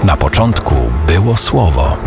Na początku było Słowo.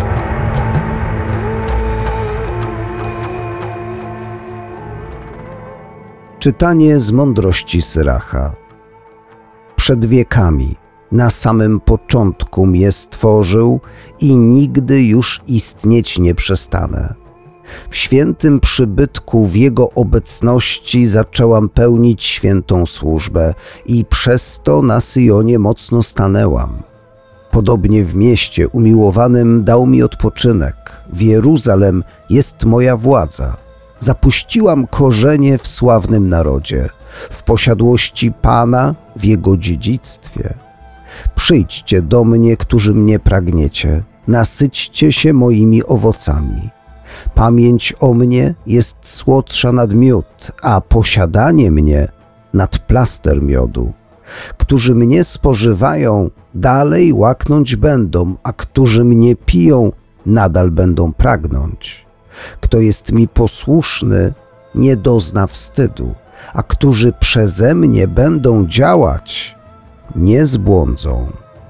Czytanie z mądrości Syracha. Przed wiekami, na samym początku mnie stworzył i nigdy już istnieć nie przestanę. W świętym przybytku w Jego obecności zaczęłam pełnić świętą służbę i przez to na Syjonie mocno stanęłam. Podobnie w mieście umiłowanym dał mi odpoczynek, w Jeruzalem jest moja władza. Zapuściłam korzenie w sławnym narodzie, w posiadłości Pana, w Jego dziedzictwie. Przyjdźcie do mnie, którzy mnie pragniecie, nasyćcie się moimi owocami. Pamięć o mnie jest słodsza nad miód, a posiadanie mnie nad plaster miodu. Którzy mnie spożywają, dalej łaknąć będą, a którzy mnie piją, nadal będą pragnąć. Kto jest mi posłuszny, nie dozna wstydu, a którzy przeze mnie będą działać, nie zbłądzą.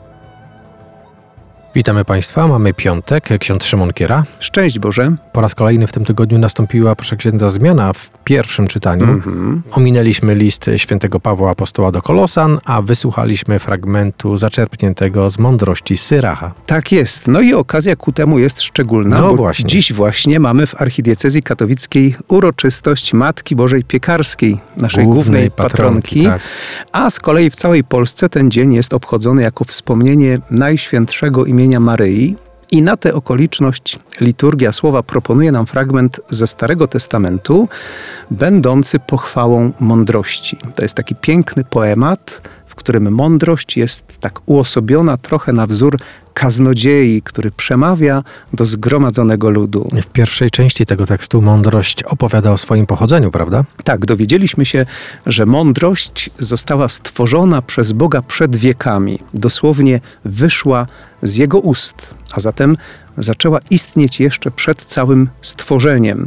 Witamy Państwa, mamy piątek, ksiądz Szymon Kiera. Szczęść Boże. Po raz kolejny w tym tygodniu nastąpiła, proszę księdza, zmiana w pierwszym czytaniu. Ominęliśmy list świętego Pawła Apostoła do Kolosan, a wysłuchaliśmy fragmentu zaczerpniętego z mądrości Syracha. Tak jest. No i okazja ku temu jest szczególna, bo właśnie. Dziś właśnie mamy w archidiecezji katowickiej uroczystość Matki Bożej Piekarskiej, naszej głównej patronki. Tak. A z kolei w całej Polsce ten dzień jest obchodzony jako wspomnienie Najświętszego imienia Maryi. I na tę okoliczność liturgia słowa proponuje nam fragment ze Starego Testamentu, będący pochwałą mądrości. To jest taki piękny poemat, w którym mądrość jest tak uosobiona trochę na wzór kaznodziei, który przemawia do zgromadzonego ludu. W pierwszej części tego tekstu mądrość opowiada o swoim pochodzeniu, prawda? Tak, dowiedzieliśmy się, że mądrość została stworzona przez Boga przed wiekami. Dosłownie wyszła z Jego ust, a zatem zaczęła istnieć jeszcze przed całym stworzeniem.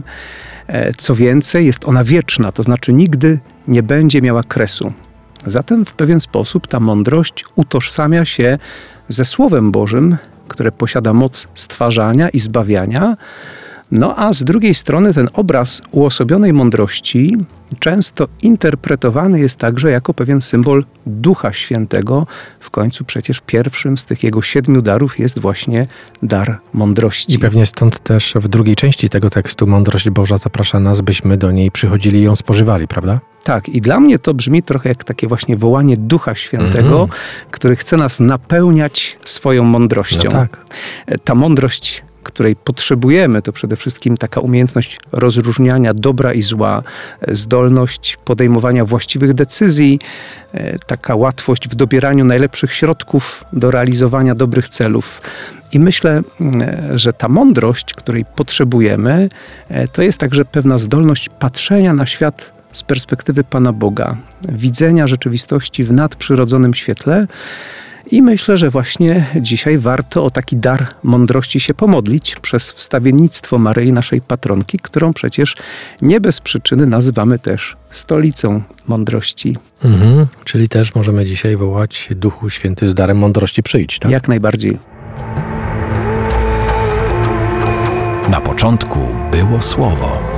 Co więcej, jest ona wieczna, to znaczy nigdy nie będzie miała kresu. Zatem w pewien sposób ta mądrość utożsamia się ze Słowem Bożym, które posiada moc stwarzania i zbawiania. No a z drugiej strony ten obraz uosobionej mądrości często interpretowany jest także jako pewien symbol Ducha Świętego. W końcu przecież pierwszym z tych Jego 7 darów jest właśnie dar mądrości. I pewnie stąd też w drugiej części tego tekstu mądrość Boża zaprasza nas, byśmy do niej przychodzili i ją spożywali, prawda? Tak, i dla mnie to brzmi trochę jak takie właśnie wołanie Ducha Świętego, który chce nas napełniać swoją mądrością. No tak. Ta mądrość, której potrzebujemy, to przede wszystkim taka umiejętność rozróżniania dobra i zła, zdolność podejmowania właściwych decyzji, taka łatwość w dobieraniu najlepszych środków do realizowania dobrych celów. I myślę, że ta mądrość, której potrzebujemy, to jest także pewna zdolność patrzenia na świat z perspektywy Pana Boga, widzenia rzeczywistości w nadprzyrodzonym świetle. I myślę, że właśnie dzisiaj warto o taki dar mądrości się pomodlić przez wstawiennictwo Maryi, naszej patronki, którą przecież nie bez przyczyny nazywamy też stolicą mądrości. Czyli też możemy dzisiaj wołać Duchu Święty z darem mądrości przyjdź, tak? Jak najbardziej. Na początku było Słowo.